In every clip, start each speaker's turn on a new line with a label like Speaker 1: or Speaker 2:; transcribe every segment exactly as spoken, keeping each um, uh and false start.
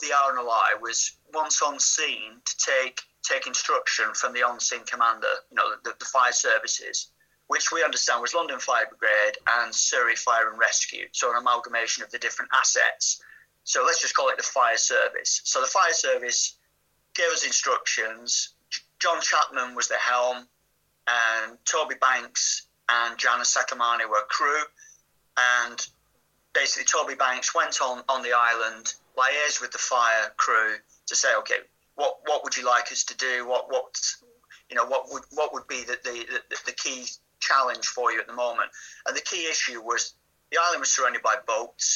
Speaker 1: the R N L I was once on scene to take take instruction from the on-scene commander, you know, the, the fire services, which we understand was London Fire Brigade and Surrey Fire and Rescue, so an amalgamation of the different assets. So let's just call it the fire service. So the fire service gave us instructions. John Chapman was the helm, and Toby Banks and Janice Sakamani were crew. And basically Toby Banks went on, on the island, liaised with the fire crew to say, okay, what what would you like us to do? What what you know what would what would be the the, the, the key challenge for you at the moment? And the key issue was the island was surrounded by boats,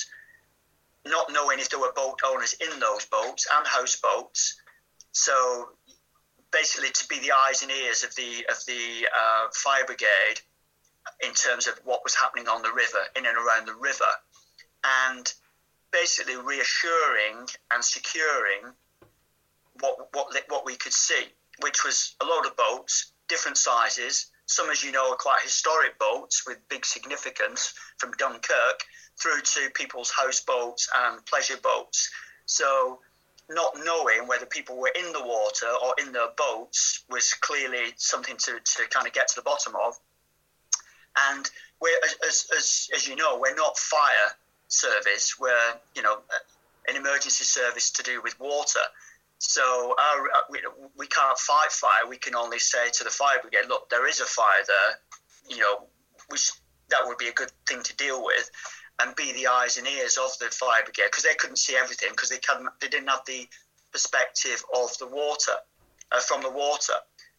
Speaker 1: not knowing if there were boat owners in those boats and houseboats. So basically, to be the eyes and ears of the of the uh, fire brigade in terms of what was happening on the river, in and around the river, and basically reassuring and securing what what what we could see, which was a load of boats, different sizes. Some, as you know, are quite historic boats with big significance, from Dunkirk through to people's houseboats and pleasure boats. So not knowing whether people were in the water or in their boats was clearly something to, to kind of get to the bottom of. And we're, as, as, as you know, we're not fire service. We're, you know, an emergency service to do with water. So our, we, we can't fight fire. We can only say to the fire brigade, look, there is a fire there, you know, which that would be a good thing to deal with, and be the eyes and ears of the fire brigade, because they couldn't see everything, because they couldn't, they didn't have the perspective of the water, uh, from the water.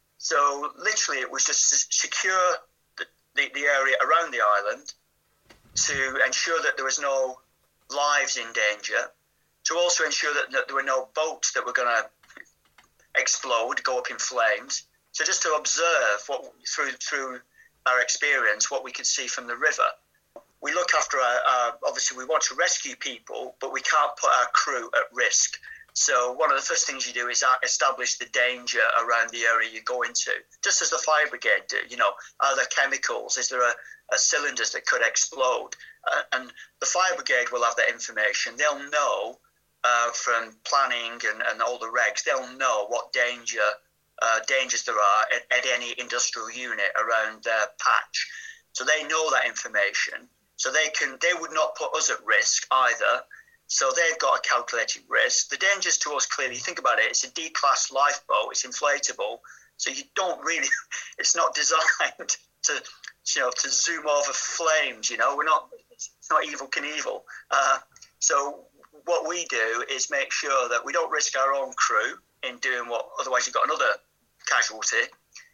Speaker 1: So literally it was just to secure the, the, the area around the island, to ensure that there was no lives in danger, to also ensure that, that there were no boats that were going to explode, go up in flames. So just to observe what through through our experience, what we could see from the river. We look after our, our, obviously we want to rescue people, but we can't put our crew at risk. So one of the first things you do is establish the danger around the area you go into, just as the fire brigade do. You know, are there chemicals? Is there a, a cylinders that could explode? Uh, and the fire brigade will have that information. They'll know uh, from planning and, and all the regs, they'll know what danger uh, dangers there are at, at any industrial unit around their patch. So they know that information. So they can, they would not put us at risk either. So they've got a calculated risk. The dangers to us, clearly, think about it, it's a D-class lifeboat, it's inflatable. So you don't really, it's not designed to, you know, to zoom over flames, you know, we're not, it's not Evel Knievel. Uh, so what we do is make sure that we don't risk our own crew in doing what, otherwise you've got another casualty.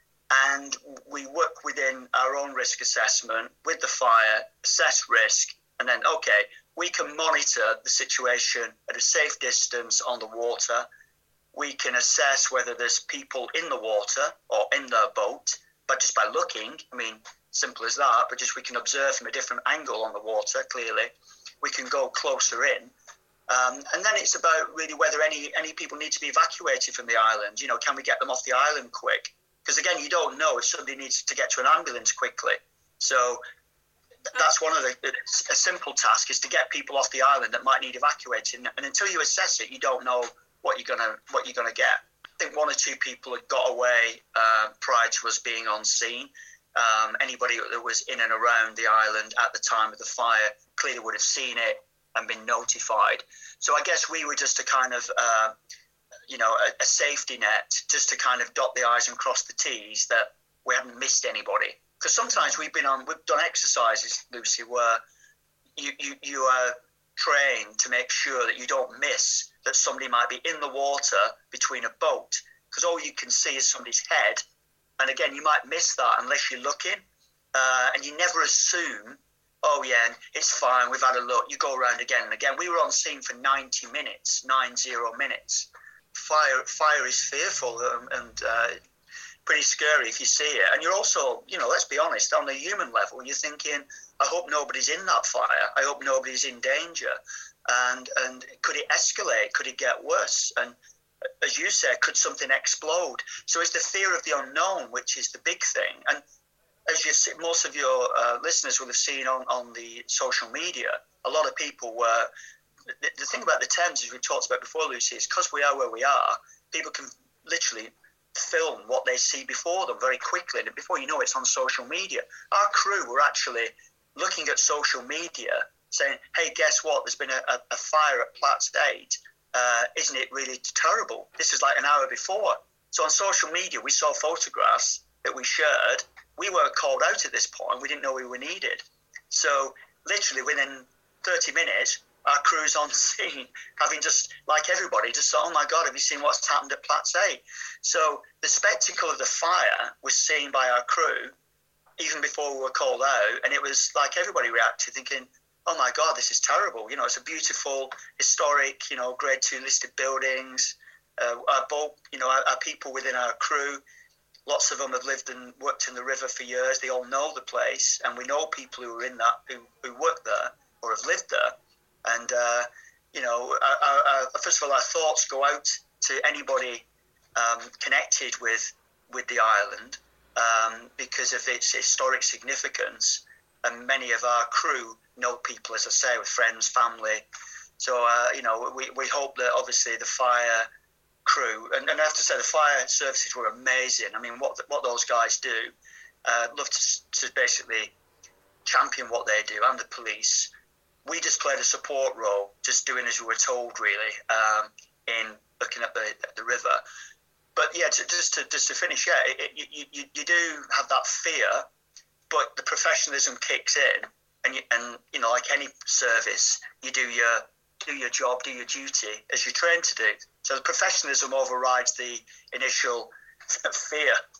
Speaker 1: And we work within our own risk assessment with the fire, assess risk, and then, okay, we can monitor the situation at a safe distance on the water. We can assess whether there's people in the water or in their boat, but just by looking, I mean, simple as that, but just we can observe from a different angle on the water, clearly. We can go closer in. Um, and then it's about really whether any, any people need to be evacuated from the island. You know, can we get them off the island quick? Because, again, you don't know if somebody needs to get to an ambulance quickly. So that's one of the, a simple task is to get people off the island that might need evacuating. And until you assess it, you don't know what you're gonna what you're gonna get. I think one or two people had got away uh, prior to us being on scene. Um, anybody that was in and around the island at the time of the fire clearly would have seen it and been notified. So I guess we were just a kind of, uh, you know, a, a safety net, just to kind of dot the I's and cross the T's that we hadn't missed anybody. Because sometimes we've been on, we've done exercises, Lucy, where you, you, you are trained to make sure that you don't miss that somebody might be in the water between a boat, because all you can see is somebody's head. And again, you might miss that unless you're looking. Uh, and you never assume, oh yeah, it's fine, we've had a look. You go around again and again. We were on scene for ninety minutes, nine zero minutes. Fire, fire is fearful and, and uh, pretty scary if you see it. And you're also, you know, let's be honest, on a human level, you're thinking, I hope nobody's in that fire. I hope nobody's in danger. And and could it escalate? Could it get worse? And as you said, could something explode? So it's the fear of the unknown, which is the big thing. And as you see, most of your uh, listeners will have seen on, on the social media, a lot of people were the, the thing about the Thames, as we talked about before, Lucy, is because we are where we are, people can literally film what they see before them very quickly, and before you know it, it's on social media. Our crew were actually looking at social media saying, hey, guess what, there's been a, a, a fire at Platts eight, uh, isn't it really terrible? This is like an hour before. So on social media we saw photographs that we shared. We weren't called out at this point, we didn't know we were needed. So literally within thirty minutes, our crew's on scene, having just, like everybody, just thought, oh my God, have you seen what's happened at Platts eight? So the spectacle of the fire was seen by our crew even before we were called out, and it was like everybody reacted thinking, oh my God, this is terrible. You know, it's a beautiful, historic, you know, grade two listed buildings. Uh, our boat, you know, our, our people within our crew, lots of them have lived and worked in the river for years. They all know the place, and we know people who are in that, who, who work there or have lived there. And, uh, you know, our, our, our, first of all, our thoughts go out to anybody um, connected with with the island um, because of its historic significance. And many of our crew know people, as I say, with friends, family. So, uh, you know, we, we hope that obviously the fire crew, and, and I have to say the fire services were amazing. I mean, what what those guys do, uh, love to, to basically champion what they do, and the police. We just played a support role, just doing as we were told, really, um, in looking at the the river. But yeah, to, just to just to finish, yeah, it, it, you, you you do have that fear, but the professionalism kicks in, and you, and you know, like any service, you do your do your job, do your duty as you're trained to do. So the professionalism overrides the initial fear